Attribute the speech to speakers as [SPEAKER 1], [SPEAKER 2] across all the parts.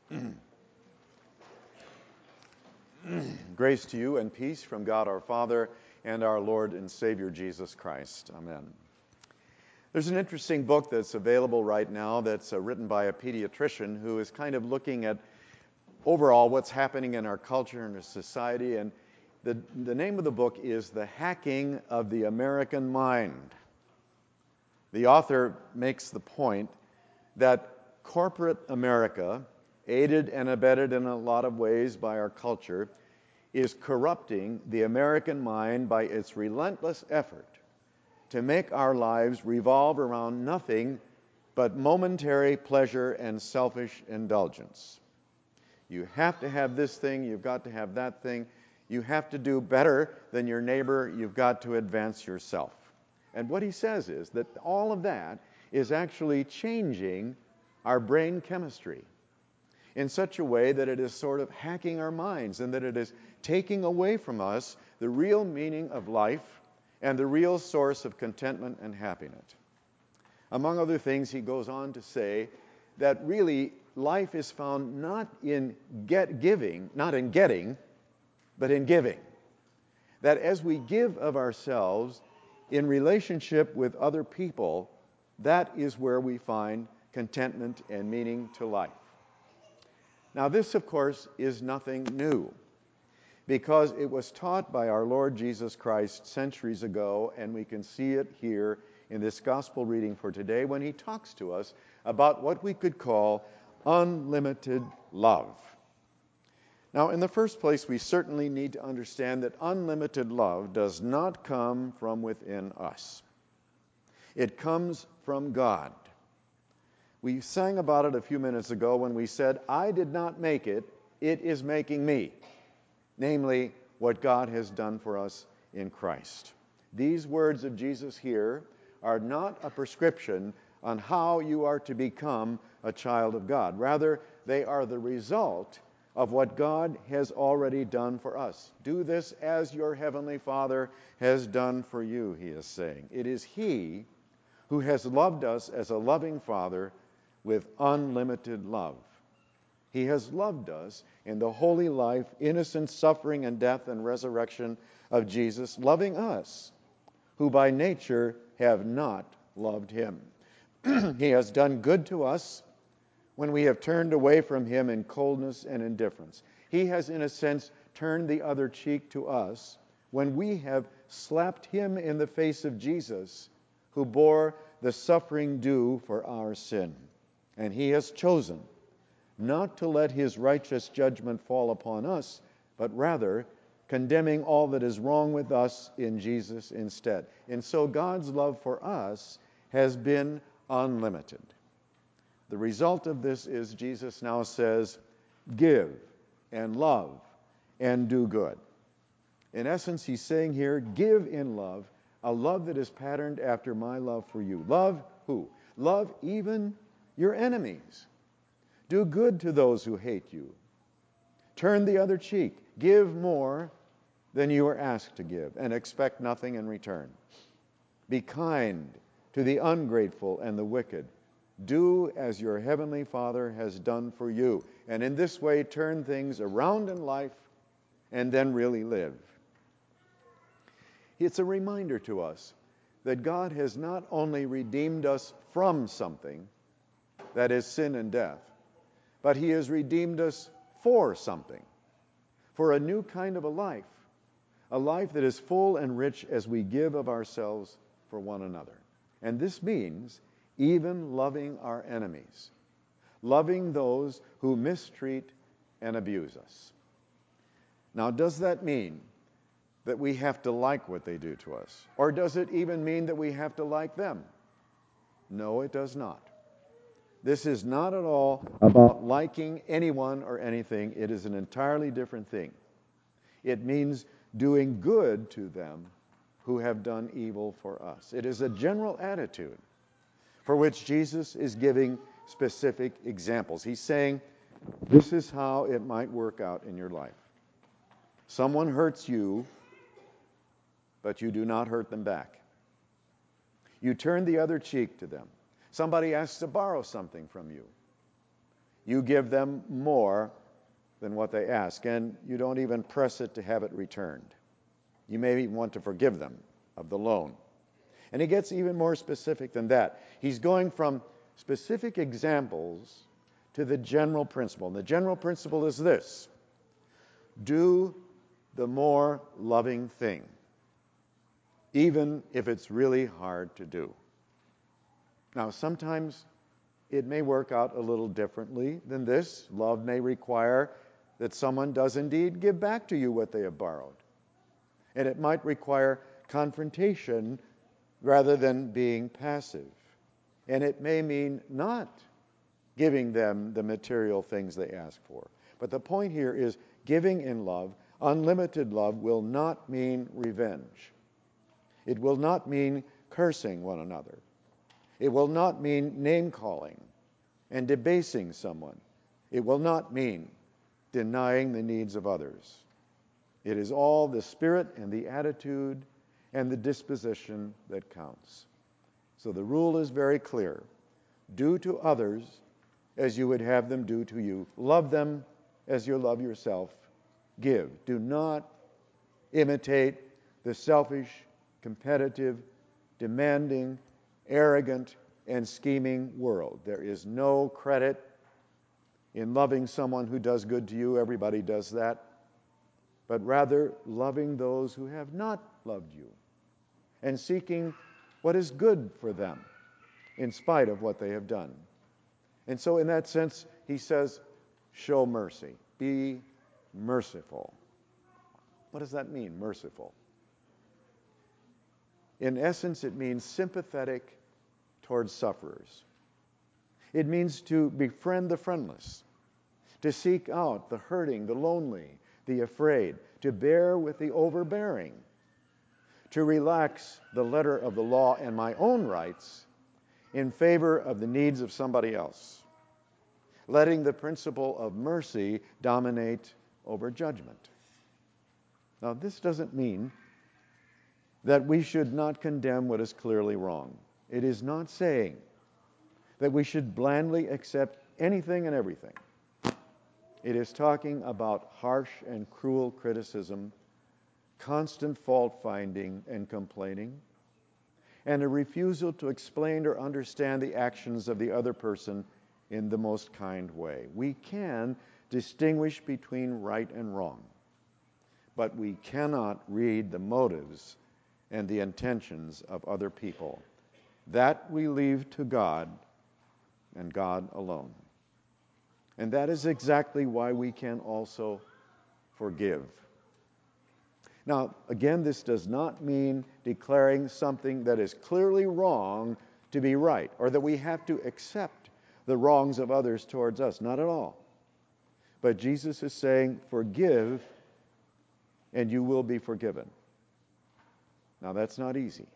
[SPEAKER 1] Grace to you and peace from God our Father and our Lord and Savior Jesus Christ. Amen. There's an interesting book that's available right now that's written by a pediatrician who is kind of looking at overall what's happening in our culture and our society. And the name of the book is The Hacking of the American Mind. The author makes the point that corporate America, aided and abetted in a lot of ways by our culture, is corrupting the American mind by its relentless effort to make our lives revolve around nothing but momentary pleasure and selfish indulgence. You have to have this thing, you've got to have that thing, you have to do better than your neighbor, you've got to advance yourself. And what he says is that all of that is actually changing our brain chemistry in such a way that it is sort of hacking our minds and that it is taking away from us the real meaning of life and the real source of contentment and happiness. Among other things, he goes on to say that really life is found not in getting, but in giving. That as we give of ourselves in relationship with other people, that is where we find contentment and meaning to life. Now, this, of course, is nothing new, because it was taught by our Lord Jesus Christ centuries ago, and we can see it here in this gospel reading for today when he talks to us about what we could call unlimited love. Now, in the first place, we certainly need to understand that unlimited love does not come from within us. It comes from God. We sang about it a few minutes ago when we said, I did not make it, it is making me. Namely, what God has done for us in Christ. These words of Jesus here are not a prescription on how you are to become a child of God. Rather, they are the result of what God has already done for us. Do this as your heavenly Father has done for you, he is saying. It is he who has loved us as a loving Father with unlimited love. He has loved us in the holy life, innocent suffering and death and resurrection of Jesus, loving us, who by nature have not loved him. He has done good to us when we have turned away from him in coldness and indifference. He has, in a sense, turned the other cheek to us when we have slapped him in the face of Jesus, who bore the suffering due for our sin. And he has chosen not to let his righteous judgment fall upon us, but rather condemning all that is wrong with us in Jesus instead. And so God's love for us has been unlimited. The result of this is Jesus now says, give and love and do good. In essence, he's saying here, give in love, a love that is patterned after my love for you. Love who? Love even your enemies. Do good to those who hate you. Turn the other cheek. Give more than you are asked to give, and expect nothing in return. Be kind to the ungrateful and the wicked. Do as your heavenly Father has done for you. And in this way, turn things around in life and then really live. It's a reminder to us that God has not only redeemed us from something, that is sin and death, but he has redeemed us for something, for a new kind of a life that is full and rich as we give of ourselves for one another. And this means even loving our enemies, loving those who mistreat and abuse us. Now, does that mean that we have to like what they do to us? Or does it even mean that we have to like them? No, it does not. This is not at all about liking anyone or anything. It is an entirely different thing. It means doing good to them who have done evil for us. It is a general attitude for which Jesus is giving specific examples. He's saying, this is how it might work out in your life. Someone hurts you, but you do not hurt them back. You turn the other cheek to them. Somebody asks to borrow something from you. You give them more than what they ask, and you don't even press it to have it returned. You may even want to forgive them of the loan. And he gets even more specific than that. He's going from specific examples to the general principle. And the general principle is this: do the more loving thing, even if it's really hard to do. Now, sometimes it may work out a little differently than this. Love may require that someone does indeed give back to you what they have borrowed. And it might require confrontation rather than being passive. And it may mean not giving them the material things they ask for. But the point here is giving in love, unlimited love, will not mean revenge. It will not mean cursing one another. It will not mean name-calling and debasing someone. It will not mean denying the needs of others. It is all the spirit and the attitude and the disposition that counts. So the rule is very clear. Do to others as you would have them do to you. Love them as you love yourself. Give. Do not imitate the selfish, competitive, demanding, arrogant, and scheming world. There is no credit in loving someone who does good to you. Everybody does that. But rather loving those who have not loved you and seeking what is good for them in spite of what they have done. And so in that sense, he says, show mercy. Be merciful. What does that mean, merciful? In essence, it means sympathetic towards sufferers. It means to befriend the friendless, to seek out the hurting, the lonely, the afraid, to bear with the overbearing, to relax the letter of the law and my own rights in favor of the needs of somebody else, letting the principle of mercy dominate over judgment. Now, this doesn't mean that we should not condemn what is clearly wrong. It is not saying that we should blandly accept anything and everything. It is talking about harsh and cruel criticism, constant fault-finding and complaining, and a refusal to explain or understand the actions of the other person in the most kind way. We can distinguish between right and wrong, but we cannot read the motives and the intentions of other people. That we leave to God and God alone. And that is exactly why we can also forgive. Now, again, this does not mean declaring something that is clearly wrong to be right, or that we have to accept the wrongs of others towards us. Not at all. But Jesus is saying, forgive, and you will be forgiven. Now, that's not easy.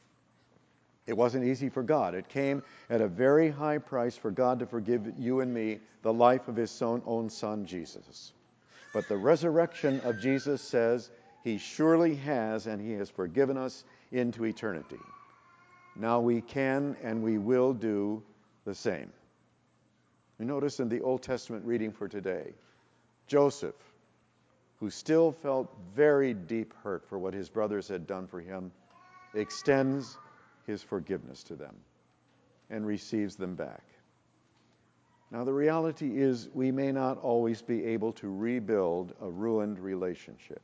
[SPEAKER 1] It wasn't easy for God. It came at a very high price for God to forgive you and me the life of his own son, Jesus. But the resurrection of Jesus says he surely has, and he has forgiven us into eternity. Now we can and we will do the same. You notice in the Old Testament reading for today, Joseph, who still felt very deep hurt for what his brothers had done for him, extends his forgiveness to them and receives them back. Now, the reality is we may not always be able to rebuild a ruined relationship.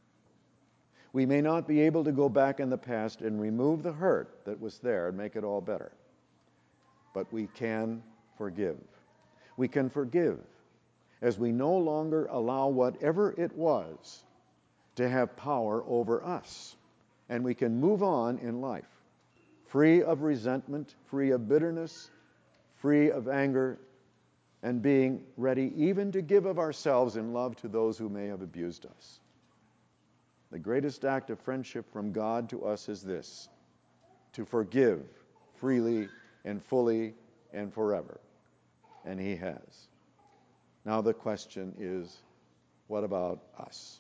[SPEAKER 1] We may not be able to go back in the past and remove the hurt that was there and make it all better. But we can forgive. We can forgive as we no longer allow whatever it was to have power over us. And we can move on in life, free of resentment, free of bitterness, free of anger, and being ready even to give of ourselves in love to those who may have abused us. The greatest act of friendship from God to us is this: to forgive freely and fully and forever. And he has. Now the question is, what about us?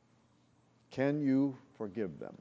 [SPEAKER 1] Can you forgive them?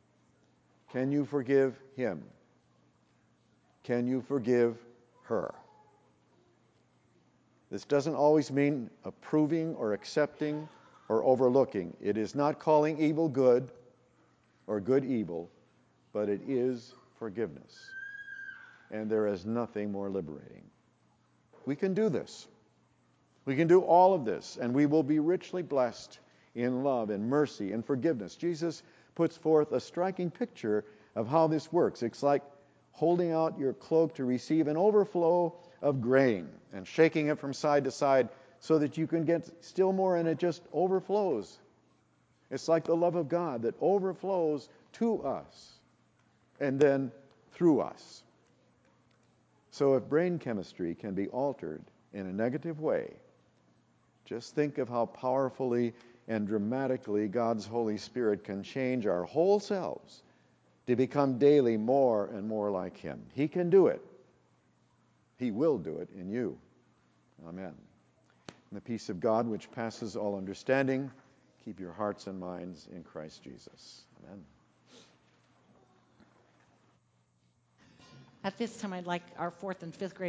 [SPEAKER 1] Can you forgive him? Can you forgive her? This doesn't always mean approving or accepting or overlooking. It is not calling evil good or good evil, but it is forgiveness. And there is nothing more liberating. We can do this. We can do all of this, and we will be richly blessed in love and mercy and forgiveness. Jesus puts forth a striking picture of how this works. It's like holding out your cloak to receive an overflow of grain and shaking it from side to side so that you can get still more, and it just overflows. It's like the love of God that overflows to us and then through us. So if brain chemistry can be altered in a negative way, just think of how powerfully and dramatically God's Holy Spirit can change our whole selves to become daily more and more like Him. He can do it. He will do it in you. Amen. And the peace of God, which passes all understanding, keep your hearts and minds in Christ Jesus. Amen.
[SPEAKER 2] At this time, I'd like our 4th and 5th grade